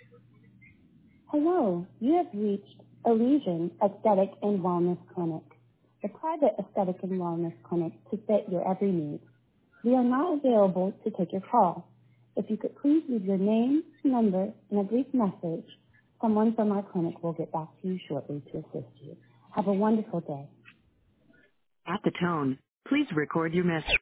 Hello, you have reached Elysian Aesthetic and Wellness Clinic, the private aesthetic and wellness clinic to fit your every need. We are not available to take your call. If you could please leave your name, number, and a brief message, someone from our clinic will get back to you shortly to assist you. Have a wonderful day. At the tone, please record your message.